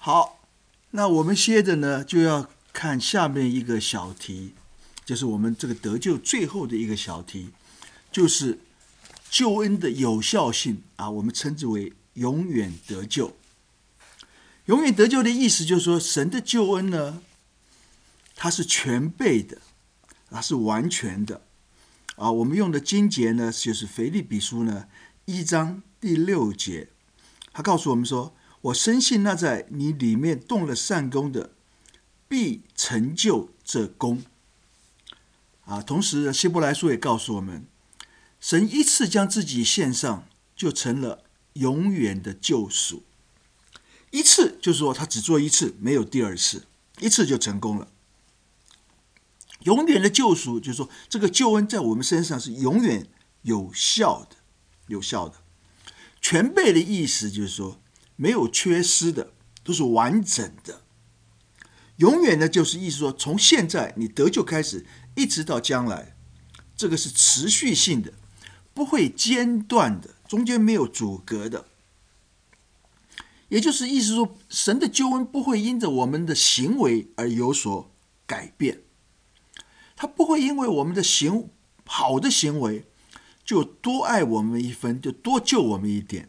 好，那我们接着呢就要看下面一个小题，就是我们这个得救最后的一个小题，就是救恩的有效性啊，我们称之为永远得救。永远得救的意思就是说，神的救恩呢，它是全备的，它是完全的啊。我们用的经节呢，就是腓立比书呢1章第6节，他告诉我们说：“我深信那在你里面动了善工的，必成就这工。”啊，同时希伯来书也告诉我们，神一次将自己献上，就成了永远的救赎。一次就是说他只做一次，没有第二次，一次就成功了。永远的救赎就是说，这个救恩在我们身上是永远有效的，有效的。全备的意思就是说，没有缺失的，都是完整的。永远的就是意思说，从现在你得救开始，一直到将来，这个是持续性的，不会间断的，中间没有阻隔的。也就是意思说，神的救恩不会因着我们的行为而有所改变，他不会因为我们的好的行为就多爱我们一分，就多救我们一点。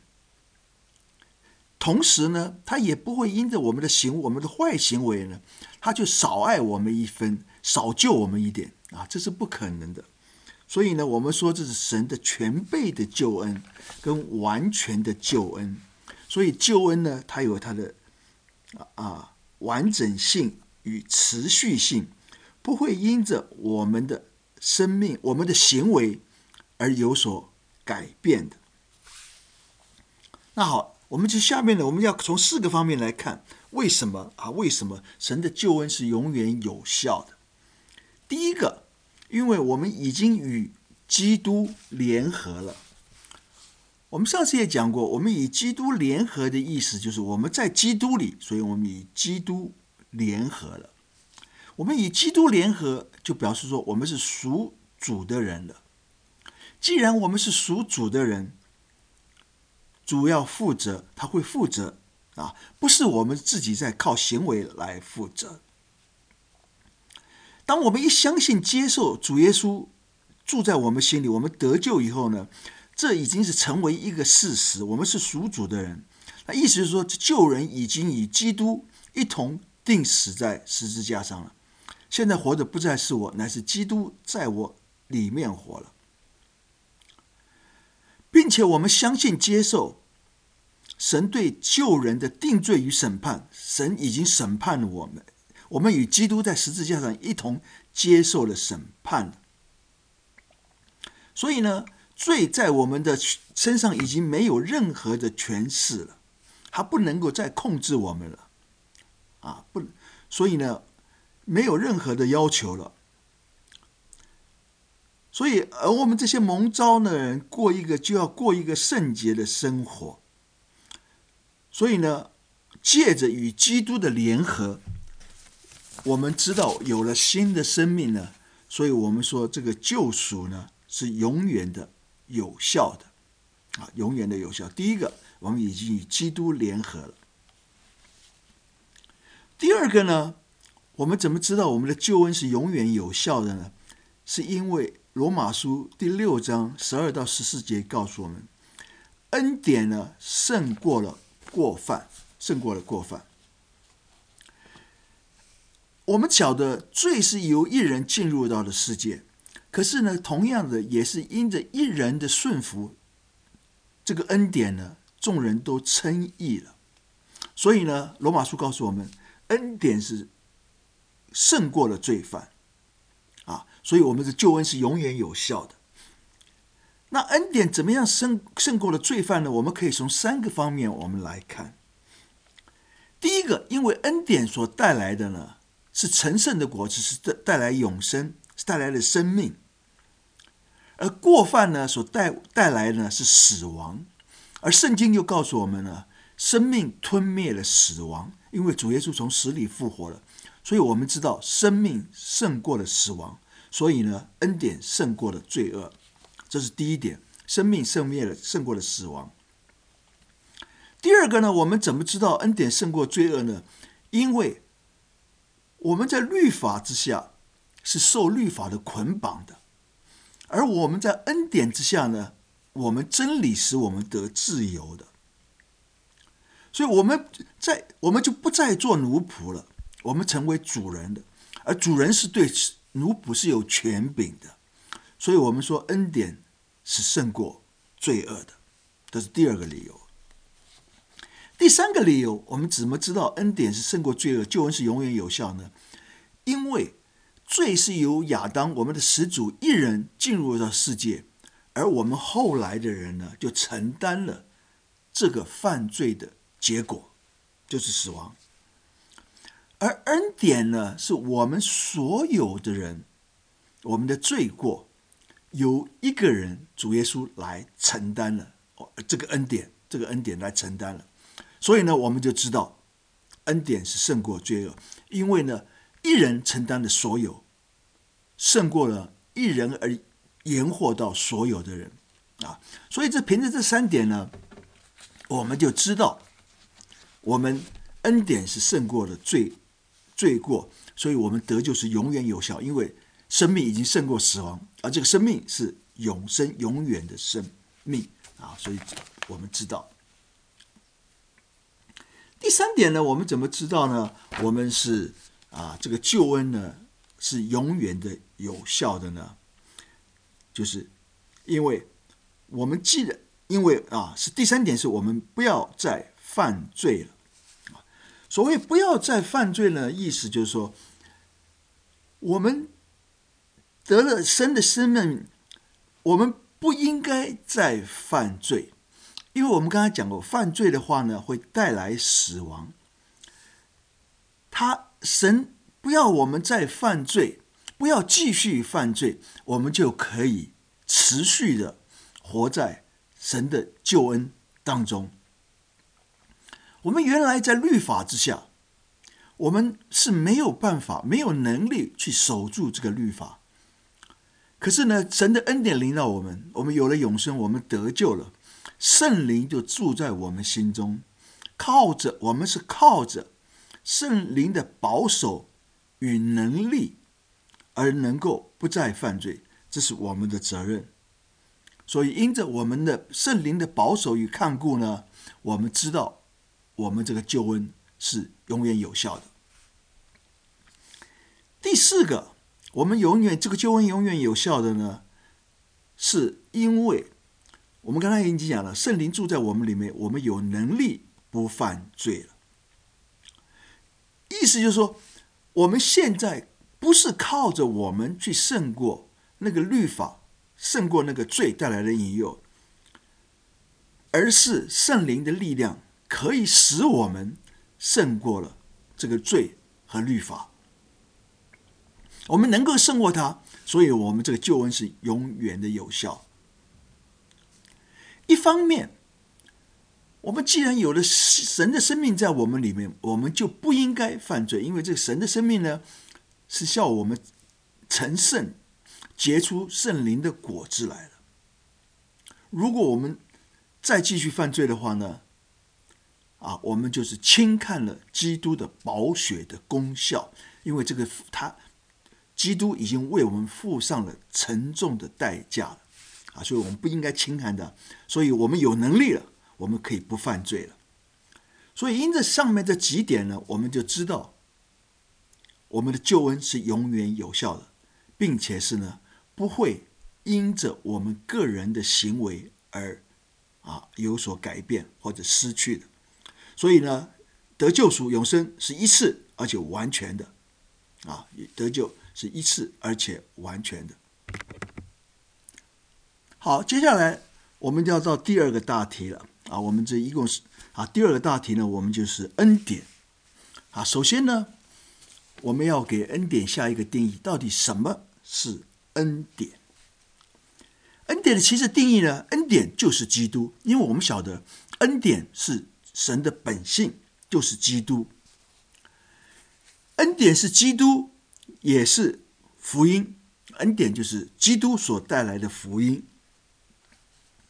同时呢，他也不会因着我们的坏行为呢，他就少爱我们一分，少救我们一点啊，这是不可能的。所以呢，我们说这是神的全备的救恩跟完全的救恩。所以救恩呢，它有它的完整性与持续性，不会因着我们的生命、我们的行为而有所改变的。那好，我们下面呢，我们要从4个方面来看，为什么神的救恩是永远有效的。第一个，因为我们已经与基督联合了。我们上次也讲过，我们与基督联合的意思就是我们在基督里，所以我们与基督联合了。我们与基督联合，就表示说我们是属主的人了。既然我们是属主的人，主要负责，他会负责啊，不是我们自己在靠行为来负责。当我们一相信接受主耶稣住在我们心里，我们得救以后呢，这已经是成为一个事实，我们是属主的人。那意思就是说，救人已经与基督一同钉死在十字架上了。现在活的不再是我，乃是基督在我里面活了，并且我们相信接受神对救人的定罪与审判，神已经审判了我们，我们与基督在十字架上一同接受了审判了。所以呢，罪在我们的身上已经没有任何的权势了，它不能够再控制我们了啊！所以呢，没有任何的要求了。所以，而我们这些蒙召的人，就要过一个圣洁的生活。所以呢，借着与基督的联合，我们知道有了新的生命呢，所以我们说这个救赎呢是永远的有效的啊，永远的有效。第一个，我们已经与基督联合了。第二个呢，我们怎么知道我们的救恩是永远有效的呢？是因为罗马书第6章12到14节告诉我们，恩典呢胜过了过犯，胜过了过犯。我们晓得罪是由一人进入到的世界，可是呢，同样的也是因着一人的顺服，这个恩典呢，众人都称义了。所以呢，罗马书告诉我们，恩典是胜过了罪犯啊，所以我们的救恩是永远有效的。那恩典怎么样胜过了罪犯呢？我们可以从3个方面我们来看。第一个，因为恩典所带来的呢，是成圣的果子，是带来永生，是带来的生命；而过犯呢，所带来的呢是死亡。而圣经又告诉我们呢，生命吞灭了死亡，因为主耶稣从死里复活了，所以我们知道生命胜过了死亡，所以呢，恩典胜过了罪恶。这是第一点，生命胜过了死亡。 第二个呢，我们怎么知道恩典胜过罪恶呢？因为我们在律法之下是受律法的捆绑的，而我们在恩典之下呢，我们真理使我们得自由的。所以我们就不再做奴仆了，我们成为主人的，而主人是对奴仆是有权柄的。所以我们说恩典是胜过罪恶的，这是第二个理由。第三个理由，我们怎么知道恩典是胜过罪恶，救恩是永远有效呢？因为罪是由亚当我们的始祖一人进入到世界，而我们后来的人呢，就承担了这个犯罪的结果，就是死亡。而恩典呢，是我们所有的人，我们的罪过由一个人主耶稣来承担了这个恩典来承担了。所以呢，我们就知道恩典是胜过罪恶，因为呢，一人承担的所有，胜过了一人而延祸到所有的人啊。所以凭着这三点呢，我们就知道我们恩典是胜过了罪过，所以我们得救是永远有效，因为生命已经胜过死亡，而这个生命是永生永远的生命啊。所以我们知道。第三点呢，我们怎么知道呢？我们是这个救恩呢是永远的有效的呢？就是因为我们是第三点，是我们不要再犯罪了。所谓不要再犯罪呢，意思就是说，我们得了神的生命，我们不应该再犯罪。因为我们刚才讲过，犯罪的话呢，会带来死亡。神不要我们再犯罪，不要继续犯罪，我们就可以持续的活在神的救恩当中。我们原来在律法之下，我们是没有办法、没有能力去守住这个律法。可是呢，神的恩典临到我们，我们有了永生，我们得救了。圣灵就住在我们心中，我们是靠着圣灵的保守与能力而能够不再犯罪，这是我们的责任。所以因着我们的圣灵的保守与看顾呢，我们知道我们这个救恩是永远有效的。第四个，我们这个救恩永远有效的呢，是因为我们刚才已经讲了，圣灵住在我们里面，我们有能力不犯罪了。意思就是说，我们现在不是靠着我们去胜过那个律法，胜过那个罪带来的引诱，而是圣灵的力量可以使我们胜过了这个罪和律法。我们能够胜过它，所以我们这个救恩是永远的有效。一方面，我们既然有了神的生命在我们里面，我们就不应该犯罪，因为这个神的生命呢，是叫我们成圣，结出圣灵的果子来了。如果我们再继续犯罪的话呢，我们就是轻看了基督的宝血的功效，因为基督已经为我们付上了沉重的代价了。所以我们不应该轻看它，所以我们有能力了，我们可以不犯罪了。所以因着上面这几点呢，我们就知道我们的救恩是永远有效的，并且是呢不会因着我们个人的行为而有所改变或者失去的。所以呢，得救赎永生是一次而且完全的得救是一次而且完全的。好，接下来我们就要到第二个大题了我们这一共是第二个大题呢，我们就是恩典首先呢，我们要给恩典下一个定义，到底什么是恩典？恩典的其实定义呢，恩典就是基督，因为我们晓得恩典是神的本性，就是基督。恩典是基督，也是福音。恩典就是基督所带来的福音。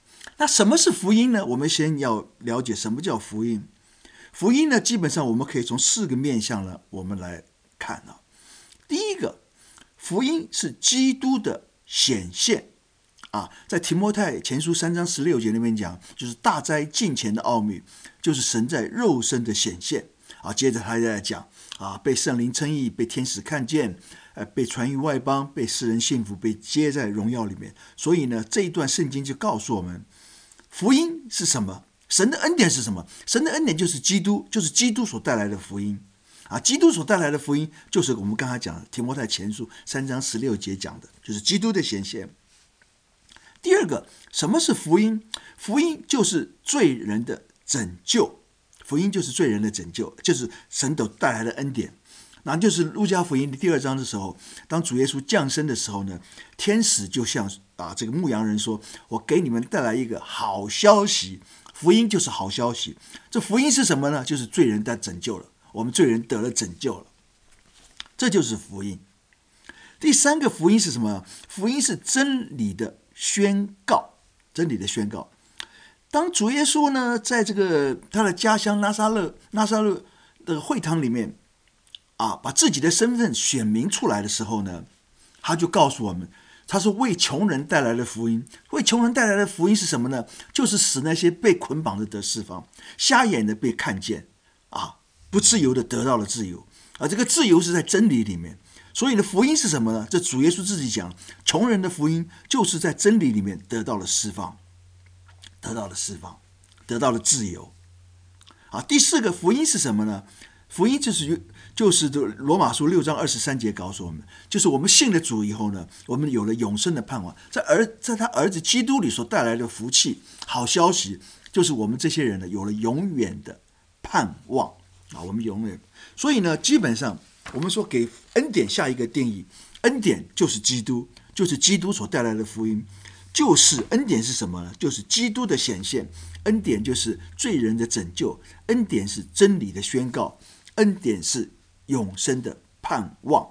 那什么是福音呢？我们先要了解什么叫福音。福音呢，基本上我们可以从4个面向呢，我们来看啊。第一个，福音是基督的显现啊，在提摩太前书3章16节那边讲，就是大灾近前的奥秘，就是神在肉身的显现啊。接着他在讲啊，被圣灵称义，被天使看见，被传于外邦，被世人信服，被接在荣耀里面。所以呢，这一段圣经就告诉我们，福音是什么？神的恩典是什么？神的恩典就是基督，就是基督所带来的福音啊！基督所带来的福音，就是我们刚才讲的提摩太前书3章16节讲的，就是基督的显现。第二个，什么是福音？福音就是罪人的拯救，福音就是罪人的拯救，就是神所带来的恩典。那就是路加福音的第2章的时候，当主耶稣降生的时候呢，天使就向这个牧羊人说：“我给你们带来一个好消息。”福音就是好消息。这福音是什么呢？就是罪人得拯救了，我们罪人得了拯救了，这就是福音。第3个福音是什么？福音是真理的宣告，真理的宣告。当主耶稣呢，在这个他的家乡拿撒勒的会堂里面把自己的身份显明出来的时候呢，他就告诉我们，他说为穷人带来的福音。为穷人带来的福音是什么呢？就是使那些被捆绑的得释放，瞎眼的被看见不自由的得到了自由，这个自由是在真理里面。所以呢，福音是什么呢？这主耶稣自己讲，穷人的福音就是在真理里面得到了释放，得到了自由。第4个福音是什么呢？福音就是罗马书6章23节告诉我们，就是我们信了主以后呢，我们有了永生的盼望，在他儿子基督里所带来的福气，好消息，就是我们这些人呢有了永远的盼望我们永远。所以呢，基本上我们说给恩典下一个定义，恩典就是基督，就是基督所带来的福音。就是恩典是什么呢？就是基督的显现，恩典就是罪人的拯救，恩典是真理的宣告，恩典是永生的盼望。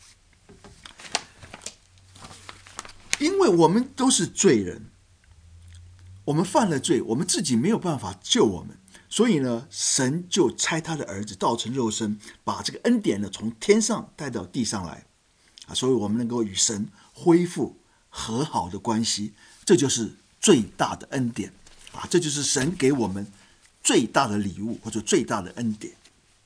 因为我们都是罪人，我们犯了罪，我们自己没有办法救我们，所以呢，神就差他的儿子道成肉身，把这个恩典呢从天上带到地上来所以我们能够与神恢复和好的关系，这就是最大的恩典这就是神给我们最大的礼物或者最大的恩典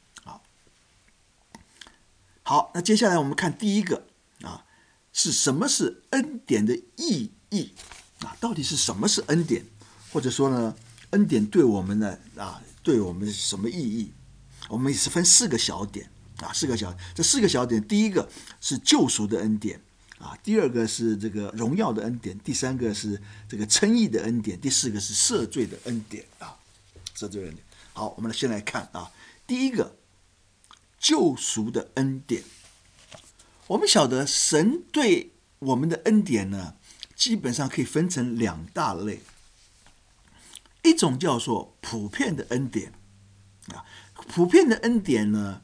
好，那接下来我们看第一个是什么是恩典的意义到底是什么是恩典，或者说呢，恩典对我们呢对我们什么意义？我们也是分4个小点这4个小点，第一个是救赎的恩典第2个是这个荣耀的恩典，第3个是这个称义的恩典，第4个是赦罪的恩典赦罪的恩典。好，我们先来看第一个救赎的恩典。我们晓得神对我们的恩典呢，基本上可以分成2大类，一种叫做普遍的恩典普遍的恩典呢，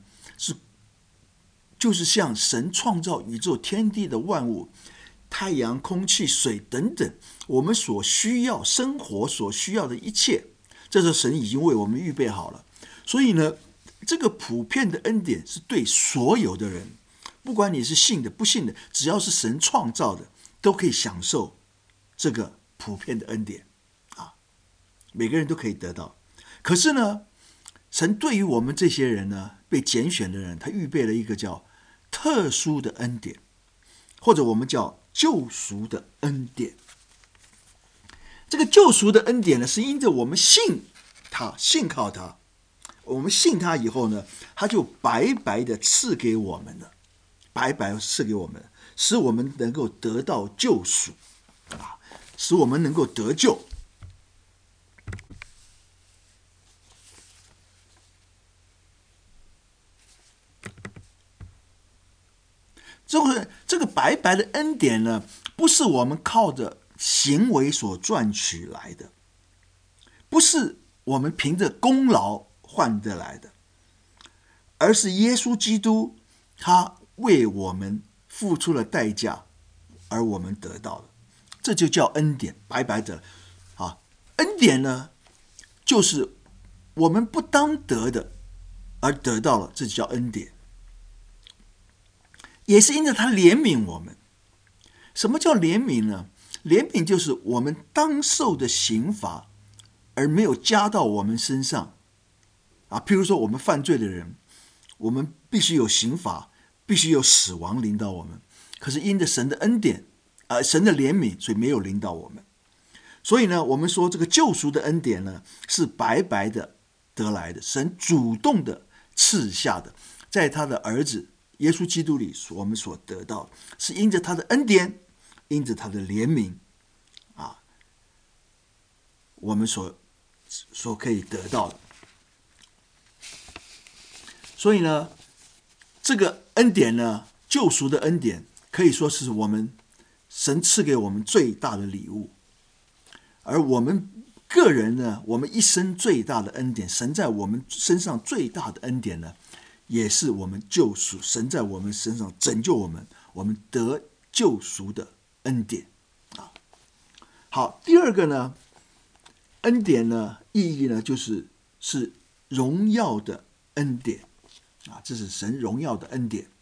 就是像神创造宇宙天地的万物，太阳、空气、水等等，我们所需要生活所需要的一切，这是神已经为我们预备好了。所以呢，这个普遍的恩典是对所有的人，不管你是信的不信的，只要是神创造的，都可以享受这个普遍的恩典每个人都可以得到。可是呢，神对于我们这些人呢，被拣选的人，他预备了一个叫特殊的恩典，或者我们叫救赎的恩典。这个救赎的恩典呢，是因着我们信他，信靠他，我们信他以后呢，他就白白的赐给我们了，白白赐给我们，使我们能够得到救赎使我们能够得救。这个白白的恩典呢，不是我们靠着行为所赚取来的，不是我们凭着功劳换得来的，而是耶稣基督他为我们付出了代价，而我们得到的，这就叫恩典，白白的恩典呢，就是我们不当得的而得到了，这就叫恩典。也是因着他怜悯我们。什么叫怜悯呢？怜悯就是我们当受的刑罚而没有加到我们身上譬如说我们犯罪的人，我们必须有刑罚，必须有死亡临到我们，可是因着神的恩典神的怜悯，所以没有临到我们。所以呢，我们说这个救赎的恩典呢，是白白的得来的，神主动的赐下的，在他的儿子耶稣基督里我们所得到，是因着他的恩典，因着他的怜悯我们所可以得到的。所以呢，这个恩典呢，救赎的恩典，可以说是我们神赐给我们最大的礼物。而我们个人呢，我们一生最大的恩典，神在我们身上最大的恩典呢，也是我们救赎，神在我们身上拯救我们，我们得救赎的恩典好，第二个呢，恩典呢，意义呢，是荣耀的恩典这是神荣耀的恩典。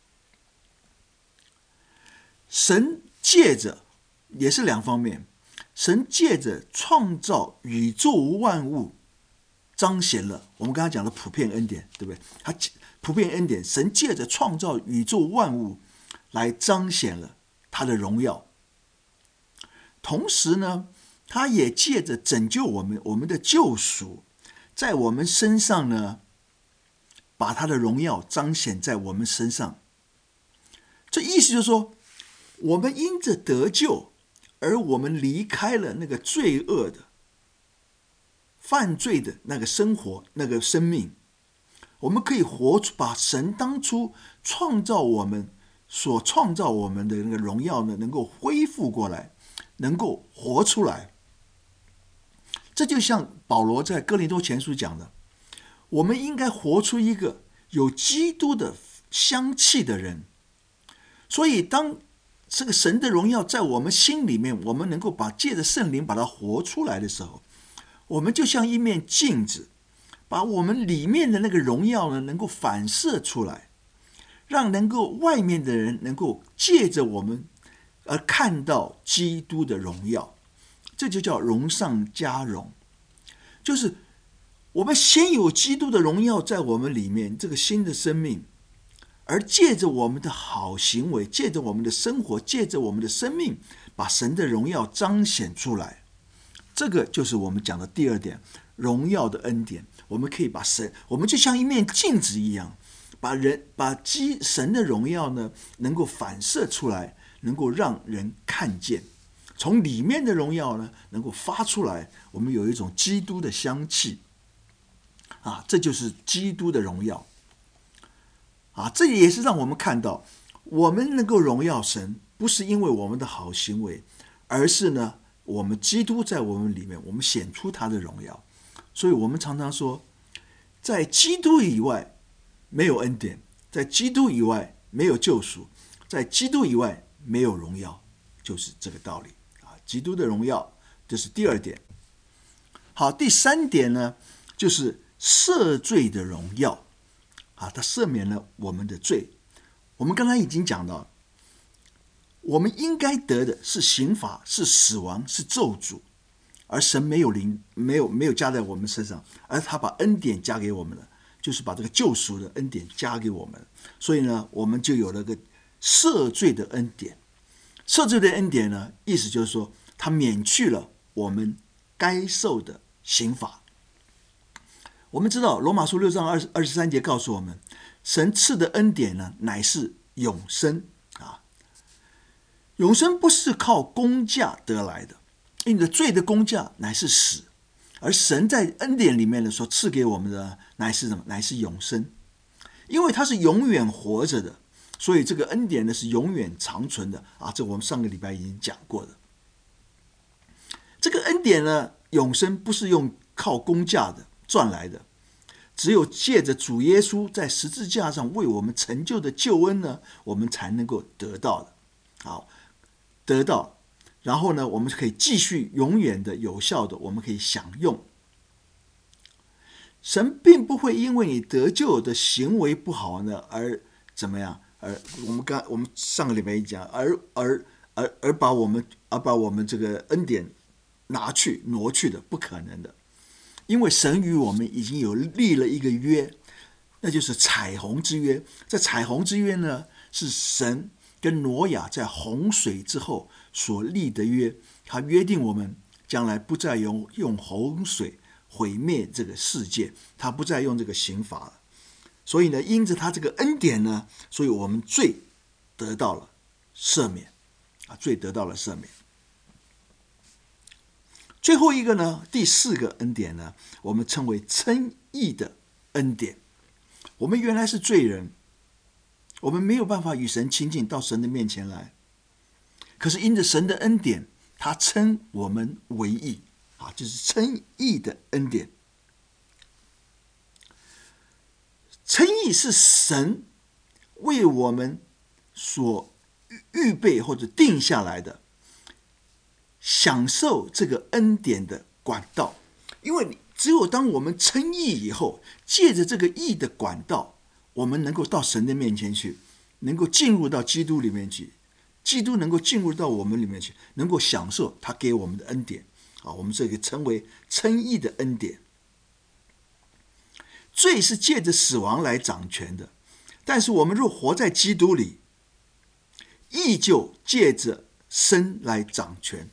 神借着也是两方面，神借着创造宇宙万物，彰显了我们刚才讲的普遍恩典，对不对？他普遍恩典，神借着创造宇宙万物来彰显了他的荣耀。同时呢，他也借着拯救我们的救赎，在我们身上呢，把他的荣耀彰显在我们身上。这意思就是说，我们因着得救，而我们离开了那个罪恶的、犯罪的那个生活、那个生命，我们可以活出把神当初创造我们所创造我们的那个荣耀呢，能够恢复过来，能够活出来。这就像保罗在哥林多前书讲的，我们应该活出一个有基督的香气的人。所以当这个神的荣耀在我们心里面，我们能够借着圣灵把它活出来的时候，我们就像一面镜子，把我们里面的那个荣耀呢，能够反射出来，让能够外面的人能够借着我们而看到基督的荣耀。这就叫荣上加荣，就是我们先有基督的荣耀在我们里面，这个新的生命，而借着我们的好行为，借着我们的生活，借着我们的生命，把神的荣耀彰显出来。这个就是我们讲的第二点，荣耀的恩典。我们可以把神，我们就像一面镜子一样，把神的荣耀呢，能够反射出来，能够让人看见。从里面的荣耀呢，能够发出来，我们有一种基督的香气这就是基督的荣耀这也是让我们看到，我们能够荣耀神，不是因为我们的好行为，而是呢，我们基督在我们里面，我们显出他的荣耀。所以我们常常说，在基督以外没有恩典，在基督以外没有救赎，在基督以外没有荣耀，就是这个道理基督的荣耀，这是第二点。好，第三点呢，就是赦罪的荣耀他赦免了我们的罪。我们刚才已经讲到，我们应该得的是刑罚，是死亡，是咒诅，而神没有加在我们身上，而他把恩典加给我们了，就是把这个救赎的恩典加给我们。所以呢，我们就有了个赦罪的恩典。赦罪的恩典呢，意思就是说，他免去了我们该受的刑罚。我们知道罗马书6章23节告诉我们，神赐的恩典呢，乃是永生永生不是靠工价得来的，因为罪的工价乃是死，而神在恩典里面的所赐给我们的乃是什么？乃是永生。因为他是永远活着的，所以这个恩典呢是永远长存的这我们上个礼拜已经讲过的。这个恩典呢，永生不是用靠工价的赚来的，只有借着主耶稣在十字架上为我们成就的救恩呢，我们才能够得到的。好，得到然后呢，我们可以继续永远的有效的，我们可以享用。神并不会因为你得救的行为不好呢而怎么样，而我们上个礼拜讲，而把我们这个恩典挪去的，不可能的。因为神与我们已经有立了一个约，那就是彩虹之约。这彩虹之约呢，是神跟挪亚在洪水之后所立的约，他约定我们将来不再用洪水毁灭这个世界，他不再用这个刑罚了。所以呢，因着他这个恩典呢，所以我们罪得到了赦免罪得到了赦免。最后一个呢，第4个恩典呢，我们称为称义的恩典。我们原来是罪人，我们没有办法与神亲近，到神的面前来。可是因着神的恩典，他称我们为义就是称义的恩典。称义是神为我们所预备或者定下来的，享受这个恩典的管道。因为只有当我们称义以后，借着这个义的管道，我们能够到神的面前去，能够进入到基督里面去，基督能够进入到我们里面去，能够享受他给我们的恩典我们这个称为称义的恩典。罪是借着死亡来掌权的，但是我们若活在基督里，义就借着生来掌权。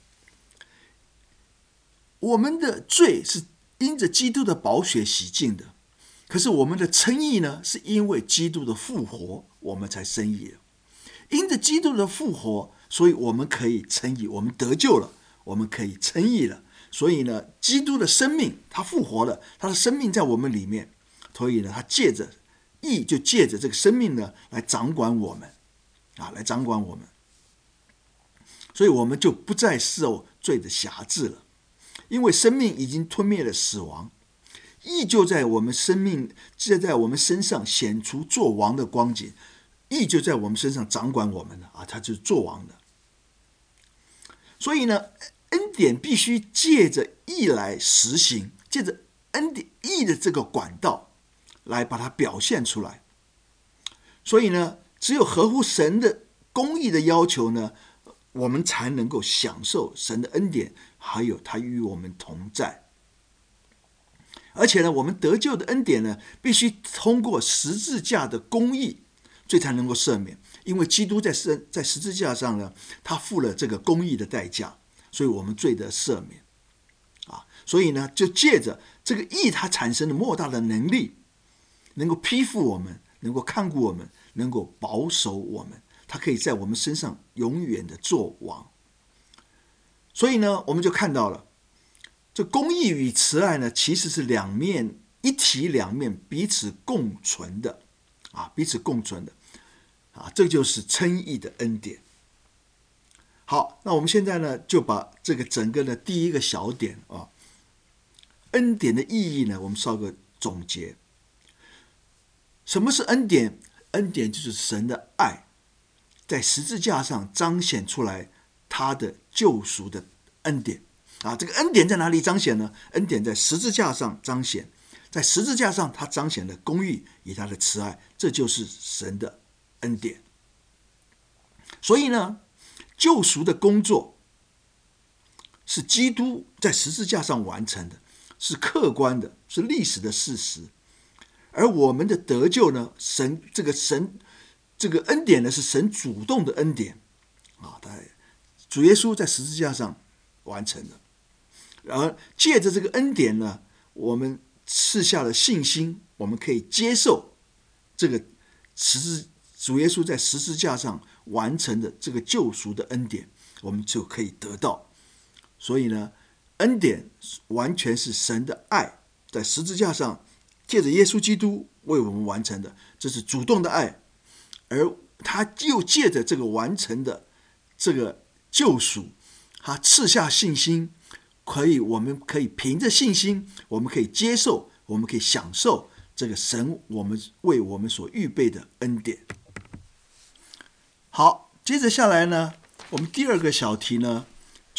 我们的罪是因着基督的宝血洗净的，可是我们的称义呢，是因为基督的复活，我们才称义了。因着基督的复活，所以我们可以称义，我们得救了，我们可以称义了。所以呢，基督的生命他复活了，他的生命在我们里面，所以呢，他借着义就借着这个生命呢来掌管我们来掌管我们。所以我们就不再受罪的辖制了，因为生命已经吞灭了死亡，义就在我们在我们身上显出作王的光景，义就在我们身上掌管我们了他就是作王的。所以呢，恩典必须借着义来实行，借着恩典义的这个管道来把它表现出来。所以呢，只有合乎神的公义的要求呢，我们才能够享受神的恩典，还有他与我们同在。而且呢，我们得救的恩典呢，必须通过十字架的公义，罪才能够赦免。因为基督在十字架上呢，他付了这个公义的代价，所以我们罪得赦免所以呢，就借着这个义，它产生了莫大的能力，能够披覆我们，能够看顾我们，能够保守我们，它可以在我们身上永远的作王。所以呢，我们就看到了这公义与慈爱呢，其实是一体两面，彼此共存的彼此共存的这就是称义的恩典。好，那我们现在呢，就把这个整个的第一个小点恩典的意义呢，我们稍个总结。什么是恩典？恩典就是神的爱在十字架上彰显出来他的救赎的恩典这个恩典在哪里彰显呢？恩典在十字架上彰显，在十字架上他彰显了公义以他的慈爱，这就是神的恩典。所以呢，救赎的工作是基督在十字架上完成的，是客观的，是历史的事实。而我们的得救呢，这个恩典呢，是神主动的恩典主耶稣在十字架上完成的。而借着这个恩典呢，我们赐下了信心，我们可以接受这个主耶稣在十字架上完成的这个救赎的恩典，我们就可以得到。所以呢，恩典完全是神的爱在十字架上借着耶稣基督为我们完成的，这是主动的爱。而他又借着这个完成的这个救赎，他赐下信心，我们可以凭着信心，我们可以接受，我们可以享受这个神为我们所预备的恩典。好，接着下来呢，我们第二个小题呢，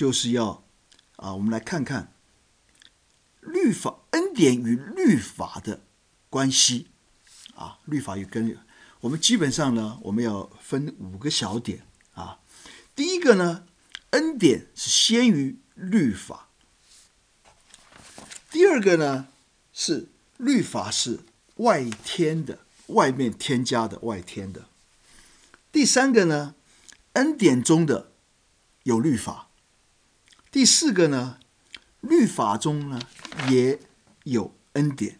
就是要我们来看看律法恩典与律法的关系律法与我们基本上呢，我们要分5个小点第一个呢，恩典是先于律法；第二个呢，是律法是外添的，外面添加的，外添的；第三个呢，恩典中的有律法；第四个呢，律法中呢也有恩典；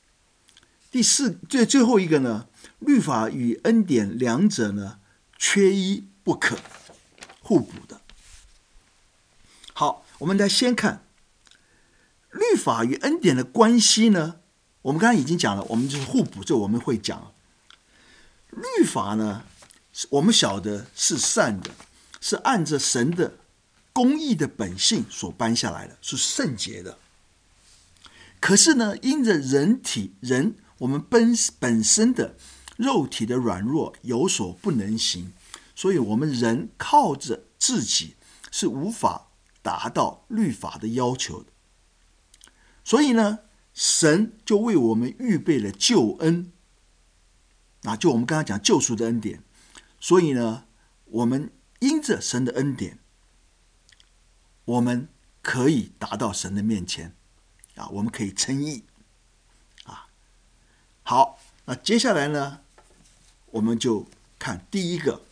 最后一个呢，律法与恩典两者呢缺一不可，互补的。好，我们来先看律法与恩典的关系呢，我们刚才已经讲了，我们就是互补，这我们会讲。律法呢，我们晓得是善的，是按着神的公义的本性所颁下来的，是圣洁的。可是呢，因着人我们本身的肉体的软弱有所不能行，所以我们人靠着自己是无法达到律法的要求的。所以呢，神就为我们预备了救恩就我们刚才讲救赎的恩典。所以呢，我们因着神的恩典，我们可以达到神的面前我们可以称义好，那接下来呢，我们就看第一个，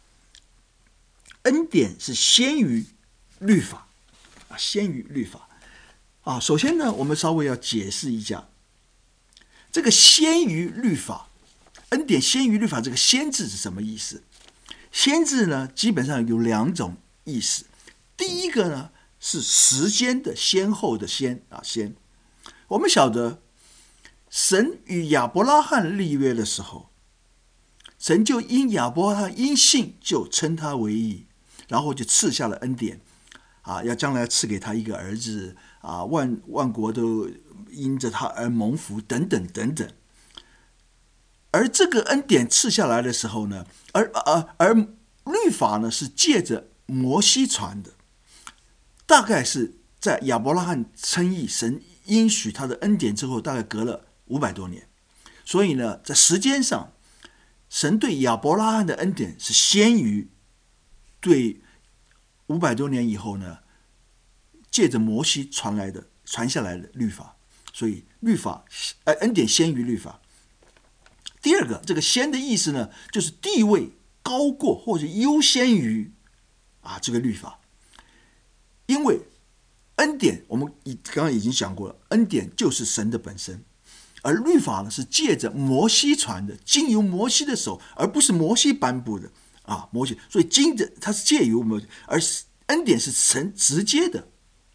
恩典是先于律法先于律法首先呢，我们稍微要解释一下这个先于律法，恩典先于律法，这个先字是什么意思？先字呢，基本上有2种意思。第一个呢，是时间的先后的先先。我们晓得神与亚伯拉罕立约的时候，神就因亚伯拉罕因信就称他为义，然后就赐下了恩典要将来赐给他一个儿子万国都因着他而蒙福等等等等。而这个恩典赐下来的时候呢，而律法呢是借着摩西传的，大概是在亚伯拉罕称义，神应许他的恩典之后，大概隔了500多年。所以呢，在时间上，神对亚伯拉罕的恩典是先于对500多年以后呢，借着摩西传下来的律法。所以恩典先于律法。第二个，这个先的意思呢，就是地位高过或者优先于这个律法。因为恩典我们刚刚已经讲过了，恩典就是神的本身，而律法呢是借着摩西传的，经由摩西的手，而不是摩西颁布的摩西，所以它是借由摩西，而恩典是神直接的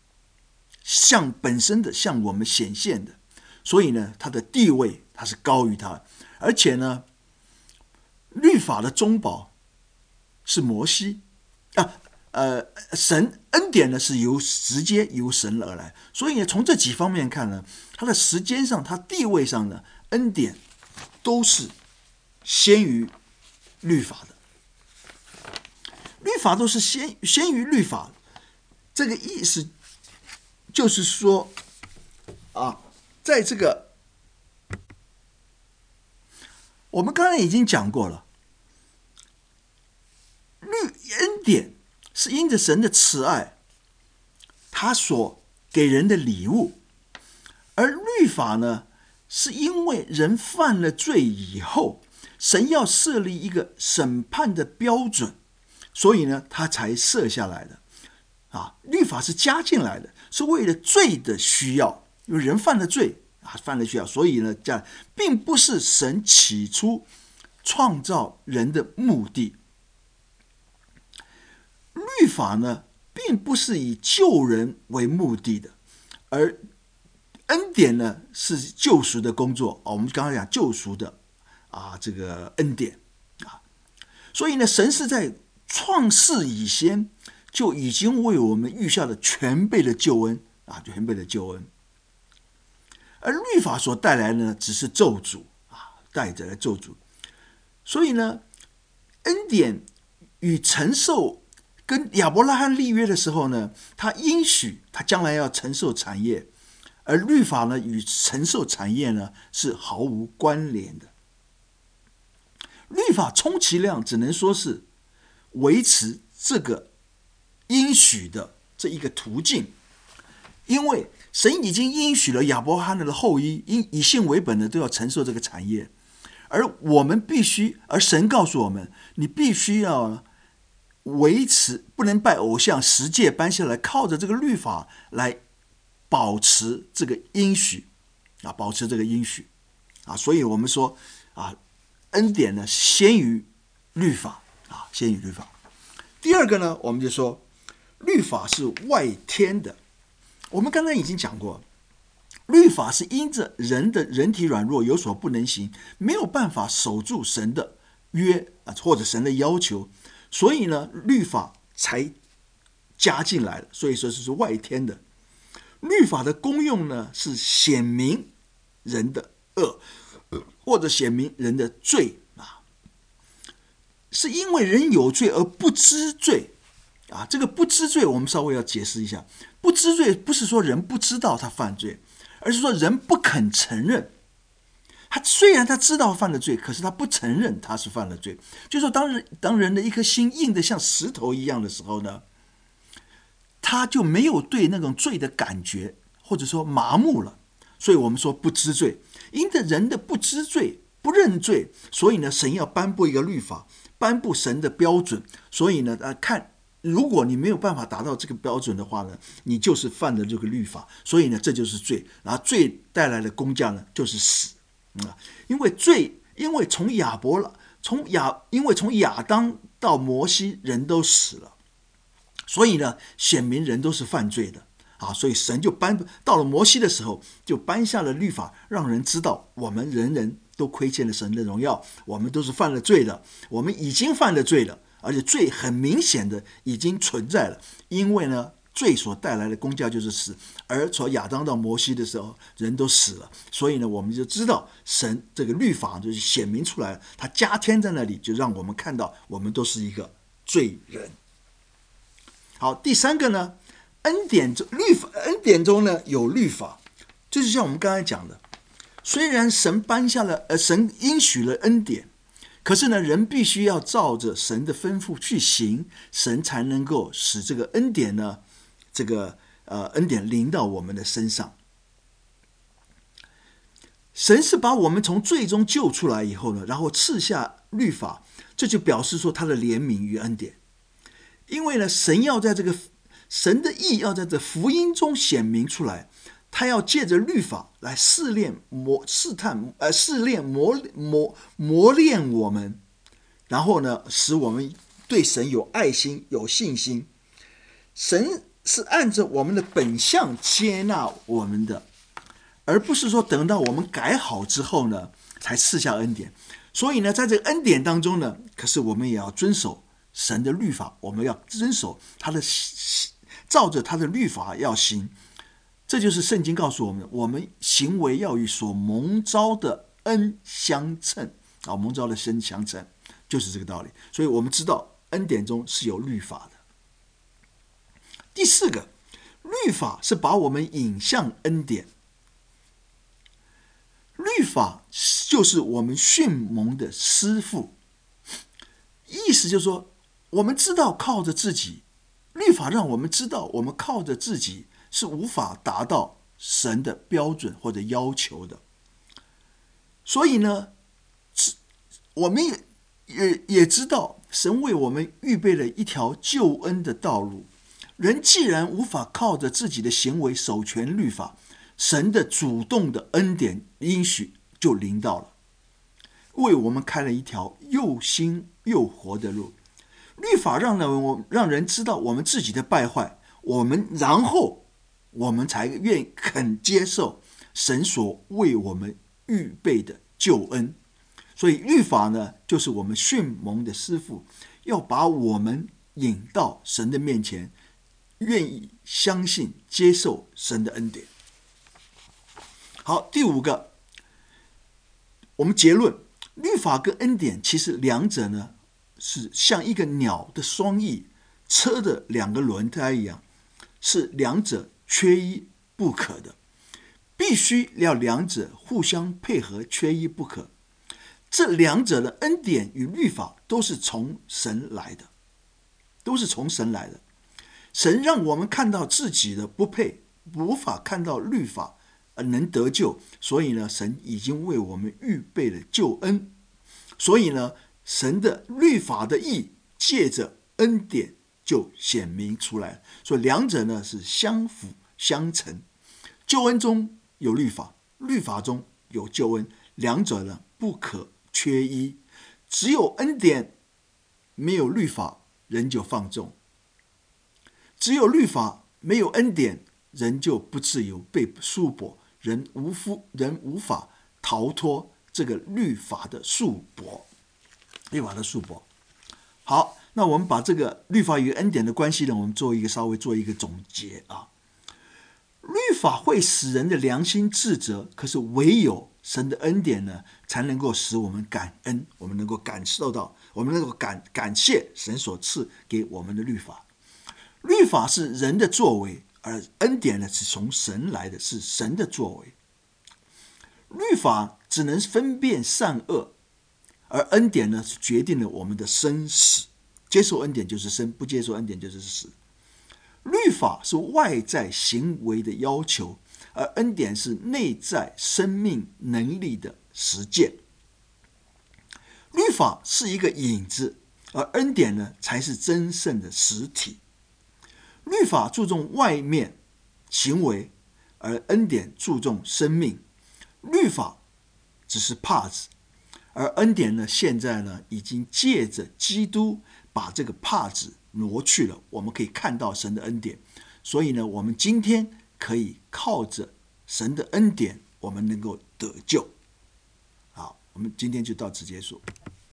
本身的向我们显现的，所以呢，它的地位它是高于它。而且呢，律法的中保是摩西神恩典呢是直接由神而来，所以呢，从这几方面看呢，它的时间上、它地位上呢，恩典都是先于律法的。律法都是先于律法，这个意思就是说在这个我们刚才已经讲过了，恩典是因着神的慈爱，他所给人的礼物，而律法呢，是因为人犯了罪以后，神要设立一个审判的标准，所以呢，他才设下来的律法是加进来的，是为了罪的需要，因为人犯了罪犯了需要，所以呢，并不是神起初创造人的目的。律法呢，并不是以救人为目的的，而恩典呢是救赎的工作我们刚才讲救赎的这个恩典所以呢，神是在创世以前就已经为我们预下了全备的救恩全备的救恩。而律法所带来的呢，只是咒诅带着来咒诅。所以呢，恩典与承受跟亚伯拉罕立约的时候呢，他应许他将来要承受产业，而律法呢与承受产业呢是毫无关联的。律法充其量只能说是维持这个应许的这一个途径，因为神已经应许了亚伯拉罕的后裔以信为本的都要承受这个产业，而我们必须，而神告诉我们，你必须要维持，不能拜偶像，十诫搬下来，靠着这个律法来保持这个应许啊，保持这个应许啊，所以我们说啊，恩典呢先于律法啊，先于律法。第二个呢，我们就说律法是外天的。我们刚才已经讲过，律法是因着人的人体软弱有所不能行，没有办法守住神的约或者神的要求，所以呢，律法才加进来了。所以说这是外天的。律法的功用呢，是显明人的恶，或者显明人的罪啊，是因为人有罪而不知罪啊。这个不知罪，我们稍微要解释一下。不知罪不是说人不知道他犯罪，而是说人不肯承认。他虽然他知道犯了罪，可是他不承认他是犯了罪。就是说当人的一颗心硬得像石头一样的时候呢，他就没有对那种罪的感觉，或者说麻木了。所以我们说不知罪，因着人的不知罪、不认罪，所以呢，神要颁布一个律法，颁布神的标准。所以呢，看如果你没有办法达到这个标准的话呢，你就是犯了这个律法。所以呢，这就是罪。然后罪带来的工价呢，就是死。因为罪，因为从亚当到摩西，人都死了。所以呢，显明人都是犯罪的啊，所以神就到了摩西的时候，就颁下了律法，让人知道我们人人都亏欠了神的荣耀，我们都是犯了罪的，我们已经犯了罪了，而且罪很明显的已经存在了。因为呢，罪所带来的工价就是死，而从亚当到摩西的时候，人都死了，所以呢，我们就知道神这个律法就是显明出来了，他加添在那里，就让我们看到我们都是一个罪人。好，第三个呢，恩典中呢有律法，就是像我们刚才讲的，虽然神神应许了恩典，可是呢，人必须要照着神的吩咐去行，神才能够使这个恩典呢，恩典临到我们的身上。神是把我们从罪中救出来以后呢，然后赐下律法，这就表示说他的怜悯与恩典。因为呢，神的义要在这福音中显明出来，他要借着律法来试炼磨练我们，然后呢，使我们对神有爱心、有信心。神是按着我们的本相接纳我们的，而不是说等到我们改好之后呢，才赐下恩典。所以呢，在这个恩典当中呢，可是我们也要遵守神的律法，我们要遵守照着他的律法要行。这就是圣经告诉我们，我们行为要与所蒙召的恩相称啊，蒙召的恩相称，就是这个道理。所以我们知道恩典中是有律法的。第四个，律法是把我们引向恩典。律法就是我们训蒙的师傅，意思就是说，我们知道靠着自己，律法让我们知道我们靠着自己是无法达到神的标准或者要求的。所以呢，我们也知道神为我们预备了一条救恩的道路。人既然无法靠着自己的行为守全律法，神的主动的恩典应许就临到了，为我们开了一条又新又活的路。律法让人知道我们自己的败坏，然后我们才肯接受神所为我们预备的救恩。所以律法呢，就是我们训蒙的师傅，要把我们引到神的面前，愿意相信接受神的恩典。好，第五个，我们结论，律法跟恩典其实两者呢是像一个鸟的双翼， 车的两个轮胎一样，是两者缺一不可的，必须要两者互相配合，缺一不可。这两者的恩典与律法都是从神来的，神让我们看到自己的不配，无法看到律法而能得救，所以呢，神已经为我们预备了救恩。所以呢，神的律法的义借着恩典就显明出来了。所以两者呢是相辅相成，救恩中有律法，律法中有救恩，两者呢不可缺一。只有恩典没有律法，人就放纵；只有律法没有恩典，人就不自由，被束缚，人无法逃脱这个律法的束缚。好，那我们把这个律法与恩典的关系呢，我们稍微做一个总结啊。律法会使人的良心自责，可是唯有神的恩典呢，才能够使我们感恩，我们能够感受到，我们能够感谢神所赐给我们的律法。律法是人的作为，而恩典呢是从神来的，是神的作为。律法只能分辨善恶，而恩典呢是决定了我们的生死。接受恩典就是生，不接受恩典就是死。律法是外在行为的要求，而恩典是内在生命能力的实践。律法是一个影子，而恩典呢才是真正的实体。律法注重外面行为，而恩典注重生命。律法只是帕子，而恩典呢，现在呢已经借着基督把这个帕子挪去了，我们可以看到神的恩典。所以呢，我们今天可以靠着神的恩典，我们能够得救。好，我们今天就到此结束。